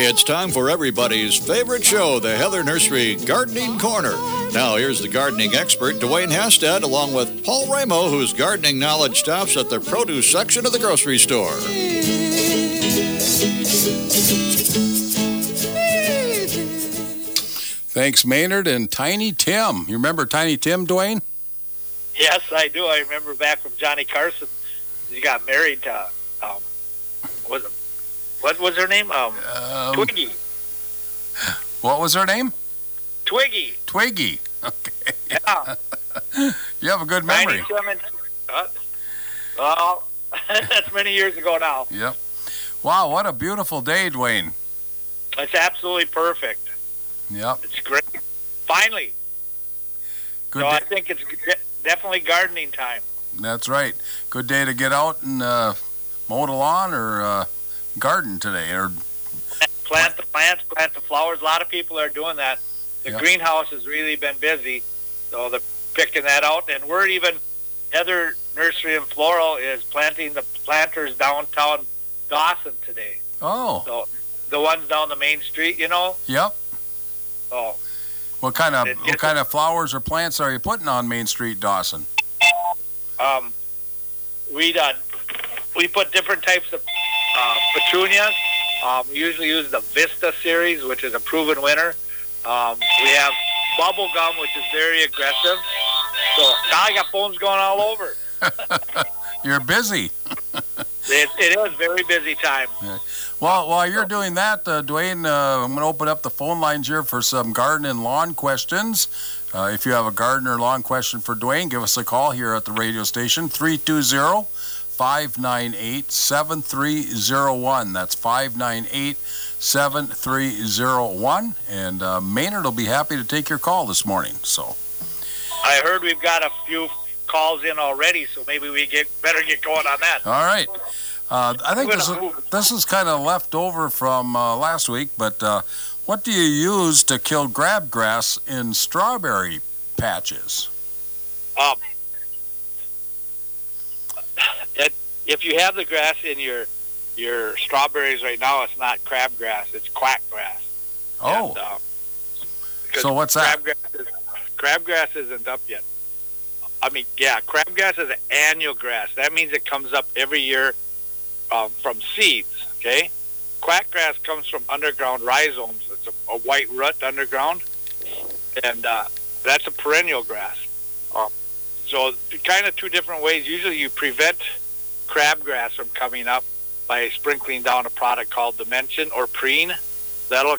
It's time for everybody's favorite show, the Heather Nursery Gardening Corner. Now, here's the gardening expert, Dwayne Hastad, along with Paul Ramo, whose gardening knowledge stops at the produce section of the grocery store. Thanks, Maynard and Tiny Tim. You remember Tiny Tim, Dwayne? Yes, I do. I remember back from Johnny Carson. He got married to, what was her name? Twiggy. What was her name? Twiggy. Twiggy. Okay. Yeah. You have a good memory. Well, that's many years ago now. Yep. Wow, what a beautiful day, Dwayne. It's absolutely perfect. Yep. It's great. Finally. Good so I think it's definitely gardening time. That's right. Good day to get out and mow the lawn or garden today. Or plant the plants, plant the flowers. A lot of people are doing that. The greenhouse has really been busy, so they're picking that out. And we're even, Heather Nursery and Floral is planting the planters downtown Dawson today. Oh. So the ones down the main street, you know? Yep. Oh. What kind of flowers or plants are you putting on Main Street, Dawson? We put different types of petunias. We usually use the Vista series, which is a proven winner. We have bubble gum, which is very aggressive. So now I got phones going all over. You're busy. It is very busy time. Yeah. Well, while you're doing that, Dwayne, I'm going to open up the phone lines here for some garden and lawn questions. If you have a garden or lawn question for Dwayne, give us a call here at the radio station, 320-598-7301. That's 598-7301. And Maynard will be happy to take your call this morning. So, I heard we've got a few calls in already, so maybe we better get going on that. All right. I think this is kind of left over from last week, but what do you use to kill crabgrass in strawberry patches? If you have the grass in your strawberries right now, it's not crabgrass, it's quackgrass. Oh. And, so what's that? Crabgrass isn't up yet. Crabgrass is an annual grass. That means it comes up every year from seeds, okay? Quackgrass comes from underground rhizomes. It's a white root underground, and that's a perennial grass. So kind of two different ways. Usually you prevent crabgrass from coming up by sprinkling down a product called Dimension or Preen. That'll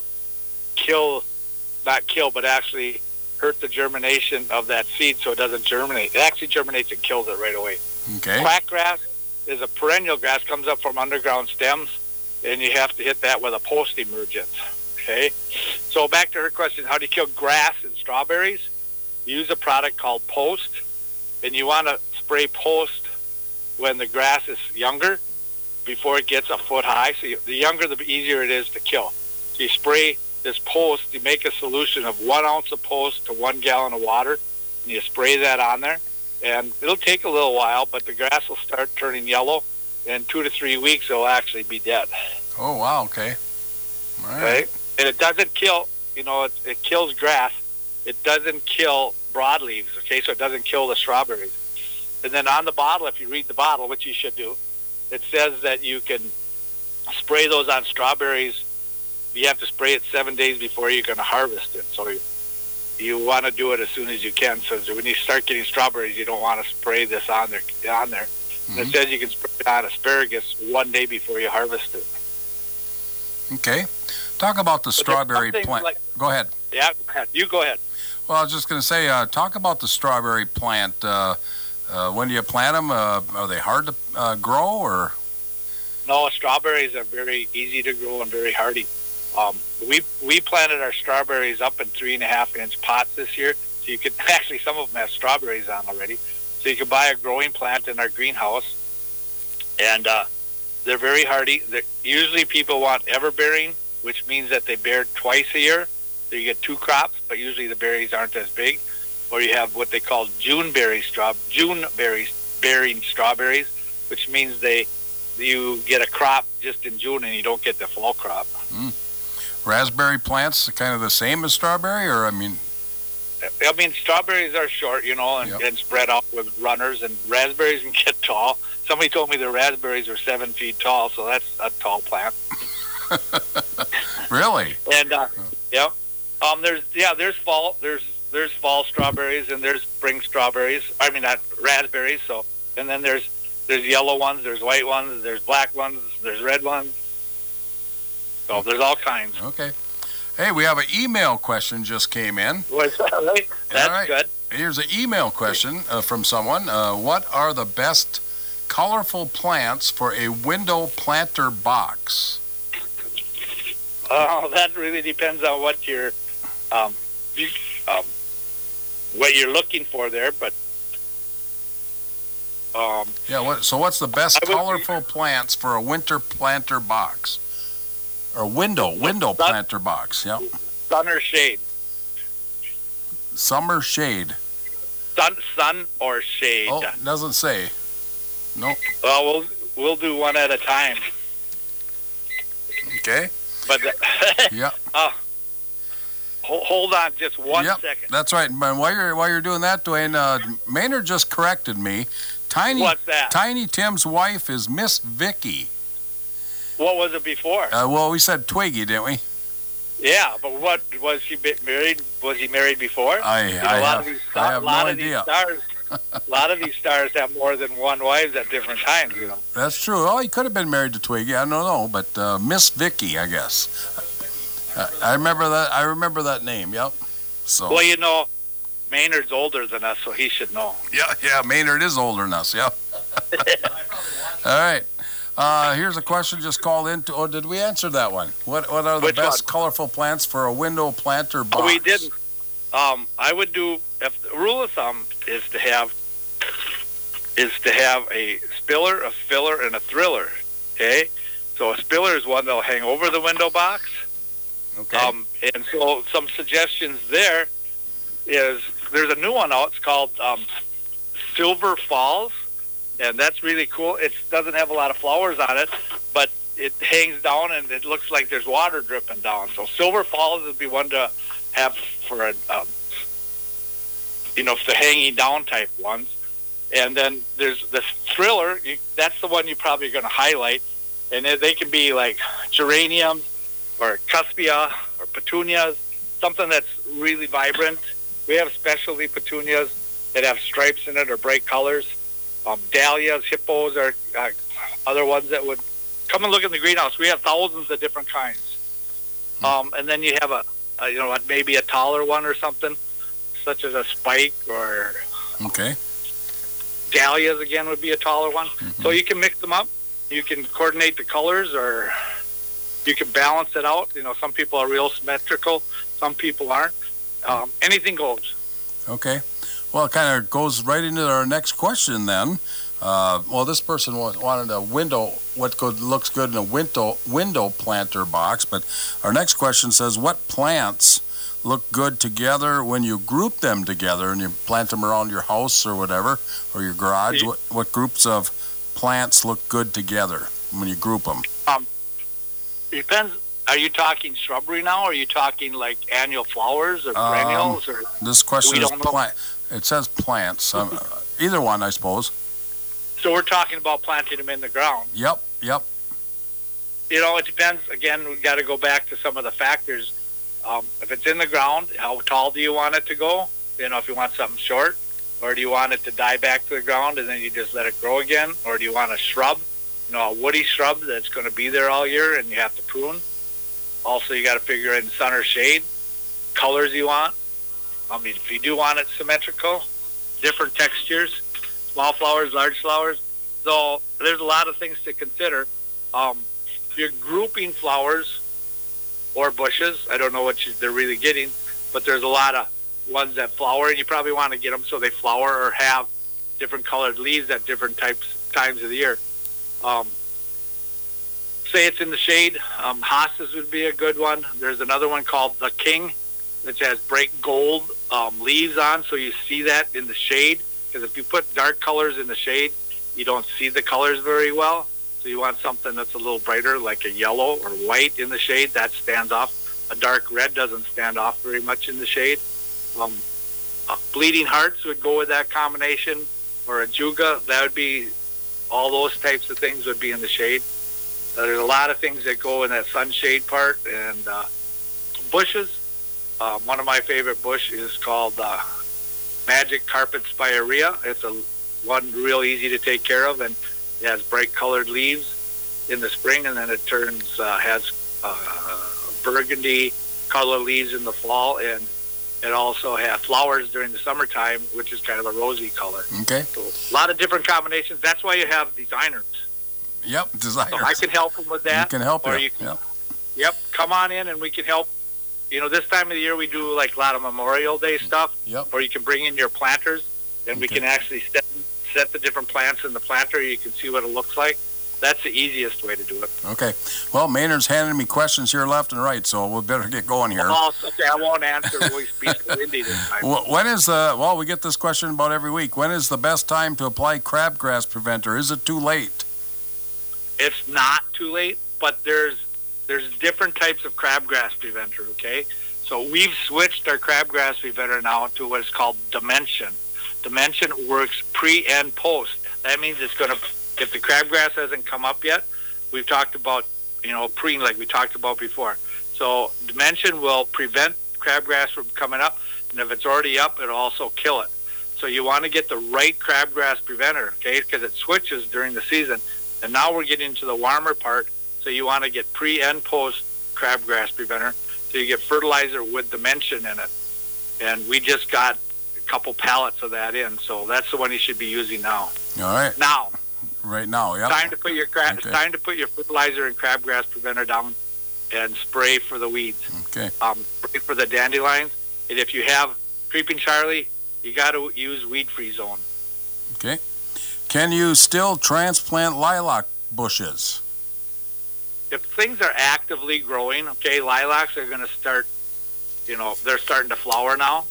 actually hurt the germination of that seed so it doesn't germinate. It actually germinates and kills it right away. Okay. Quackgrass is a perennial grass, comes up from underground stems, and you have to hit that with a post emergence. Okay? So back to her question, how do you kill grass in strawberries? You use a product called Post, and you want to spray Post when the grass is younger, before it gets a foot high. So the younger, the easier it is to kill. So you spray this Post, you make a solution of 1 ounce of Post to 1 gallon of water, and you spray that on there. And it'll take a little while, but the grass will start turning yellow. In 2 to 3 weeks, it'll actually be dead. Oh, wow, okay. All right. Right? And it doesn't kill, it kills grass. It doesn't kill broadleaves, okay? So it doesn't kill the strawberries. And then on the bottle, if you read the bottle, which you should do, it says that you can spray those on strawberries. You have to spray it 7 days before you're going to harvest it. So you want to do it as soon as you can. So when you start getting strawberries, you don't want to spray this on there. Mm-hmm. It says you can spray it on asparagus 1 day before you harvest it. Okay. Talk about the strawberry plant. Go ahead. Yeah, you go ahead. Well, I was just going to say, talk about the strawberry plant. When do you plant them? Are they hard to grow, or? No, strawberries are very easy to grow and very hardy. We planted our strawberries up in 3.5-inch pots this year. So you could actually, some of them have strawberries on already. So you can buy a growing plant in our greenhouse, and they're very hardy. Usually people want everbearing, which means that they bear twice a year. So you get 2 crops, but usually the berries aren't as big. Or you have what they call June bearing strawberries, which means you get a crop just in June and you don't get the fall crop. raspberry plants kind of the same as strawberry, or I mean, strawberries are short, and spread out with runners, and raspberries can get tall. Somebody told me the raspberries are 7 feet tall, so that's a tall plant. Really? And there's fall strawberries and there's spring strawberries. I mean, not raspberries. So, and then there's yellow ones, there's white ones, there's black ones, there's red ones. So there's all kinds. Okay. Hey, we have an email question just came in. That's right. Good. Here's an email question from someone. What are the best colorful plants for a window planter box? That really depends on what you're looking for there, but So what's the best colorful plants for a winter planter box? Or window planter box, yep. Sun or shade? Summer shade. Sun or shade? Oh, it doesn't say. Nope. Well, we'll do one at a time. Okay. But yeah. Hold on just one second. That's right. While you're doing that, Dwayne, Maynard just corrected me. What's that? Tiny Tim's wife is Miss Vicky. What was it before? Well, we said Twiggy, didn't we? Yeah, but what was she married? Was he married before? I have no idea. A lot of these stars have more than one wife at different times, That's true. Oh, he could have been married to Twiggy. I don't know, but Miss Vicky, I guess. I remember that. I remember that name. Yep. So. Well, Maynard's older than us, so he should know. Yeah. Maynard is older than us. Yep. All right. Here's a question just called in. Did we answer that one? What are the best colorful plants for a window planter box? We didn't. I would do. If the rule of thumb is to have a spiller, a filler, and a thriller. Okay, so a spiller is one that'll hang over the window box. Okay. And so some suggestions there is there's a new one out. It's called Silver Falls, and that's really cool. It doesn't have a lot of flowers on it, but it hangs down and it looks like there's water dripping down. So Silver Falls would be one to have for a the hanging down type ones. And then there's the Thriller. That's the one you're probably going to highlight. And they can be like geraniums or cuspia or petunias, something that's really vibrant. We have specialty petunias that have stripes in it or bright colors. Dahlias, hippos are other ones that would come and look in the greenhouse. We have thousands of different kinds. And then you have maybe a taller one or something, such as a spike or dahlias again would be a taller one. Mm-hmm. So you can mix them up. You can coordinate the colors, or you can balance it out. Some people are real symmetrical, some people aren't. Anything goes. Okay. Well, it kind of goes right into our next question then. This person wanted a window, looks good in a window planter box, but our next question says, what plants look good together when you group them together and you plant them around your house or whatever, or your garage? What groups of plants look good together when you group them? It depends. Are you talking shrubbery now, or are you talking like annual flowers or perennials? Or this question is plant. It says plants. Either one, I suppose. So we're talking about planting them in the ground. Yep. It depends. Again, we've got to go back to some of the factors. If it's in the ground, how tall do you want it to go? If you want something short, or do you want it to die back to the ground and then you just let it grow again? Or do you want a shrub, a woody shrub that's going to be there all year and you have to prune? Also, you got to figure in sun or shade, colors you want. If you do want it symmetrical, different textures, small flowers, large flowers. So there's a lot of things to consider. If you're grouping flowers or bushes, I don't know what they're really getting, but there's a lot of ones that flower, and you probably want to get them so they flower or have different colored leaves at different times of the year. Say it's in the shade, hostas would be a good one. There's another one called the King, which has bright gold leaves on, so you see that in the shade. Because if you put dark colors in the shade, you don't see the colors very well. So you want something that's a little brighter, like a yellow or white in the shade. That stands off. A dark red doesn't stand off very much in the shade. Bleeding hearts would go with that combination, or a juga. That would be, all those types of things would be in the shade. There's a lot of things that go in that sunshade part. And bushes, one of my favorite bush is called Magic Carpet Spirea. It's one real easy to take care of, and it has bright colored leaves in the spring, and then it has burgundy color leaves in the fall, and it also has flowers during the summertime, which is kind of a rosy color. Okay. So a lot of different combinations. That's why you have designers. Yep, designers. So I can help them with that. You can help or you. Yep, come on in and we can help. This time of the year we do like a lot of Memorial Day stuff. Yep. Or you can bring in your planters, and we can actually set the different plants in the planter. You can see what it looks like. That's the easiest way to do it. Okay. Well, Maynard's handing me questions here left and right, so we'll better get going here. Oh, okay, I won't answer. We'll be so windy this time. When is we get this question about every week. When is the best time to apply crabgrass preventer? Is it too late? It's not too late, but there's different types of crabgrass preventer, okay? So we've switched our crabgrass preventer now to what is called Dimension. Dimension works pre and post. That means it's going to, if the crabgrass hasn't come up yet, we've talked about, preen like we talked about before. So Dimension will prevent crabgrass from coming up, and if it's already up, it'll also kill it. So you want to get the right crabgrass preventer, okay, because it switches during the season. And now we're getting to the warmer part, so you want to get pre and post crabgrass preventer, so you get fertilizer with Dimension in it. And we just got a couple pallets of that in, so that's the one you should be using now. All right. Now. Right now, yeah. Time to put your time to put your fertilizer and crabgrass preventer down, and spray for the weeds. Okay. Spray for the dandelions, and if you have Creeping Charlie, you got to use Weed-Free Zone. Okay. Can you still transplant lilac bushes? If things are actively growing, okay, lilacs are going to start. They're starting to flower now.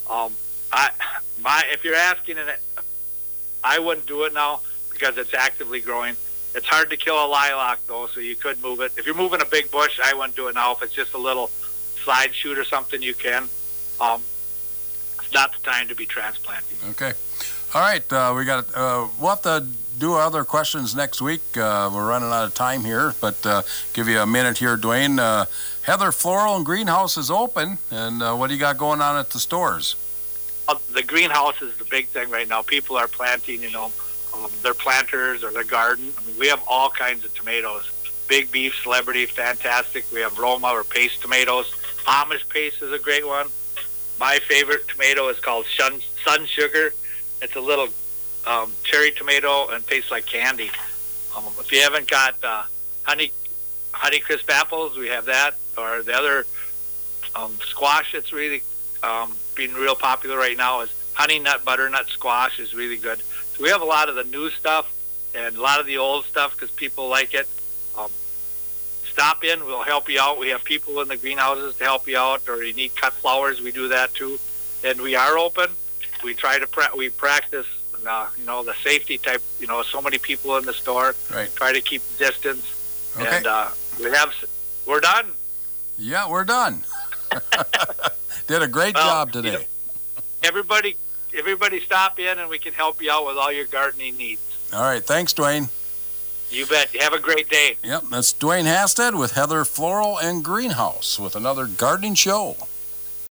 If you're asking it, I wouldn't do it now, because it's actively growing. It's hard to kill a lilac, though, so you could move it. If you're moving a big bush, I wouldn't do it now. If it's just a little side shoot or something, you can. It's not the time to be transplanting. Okay. All right. We'll have to do other questions next week. We're running out of time here, but give you a minute here, Dwayne. Heather Floral and Greenhouse is open, and what do you got going on at the stores? The greenhouse is the big thing right now. People are planting, their planters or their garden. I mean, we have all kinds of tomatoes. Big Beef, Celebrity, fantastic. We have Roma or paste tomatoes. Amish paste is a great one. My favorite tomato is called Sun Sugar. It's a little cherry tomato and tastes like candy. If you haven't got honey crisp apples, we have that. Or the other squash that's really being real popular right now is honey nut butternut squash is really good. So we have a lot of the new stuff and a lot of the old stuff because people like it. Stop in, we'll help you out. We have people in the greenhouses to help you out, or you need cut flowers, we do that too. And we are open. We try to we practice, the safety type. So many people in the store. Right. Try to keep distance. Okay. And we're done. Yeah, we're done. Did a great job today. Everybody stop in, and we can help you out with all your gardening needs. All right. Thanks, Dwayne. You bet. Have a great day. Yep, that's Dwayne Hasted with Heather Floral and Greenhouse with another gardening show.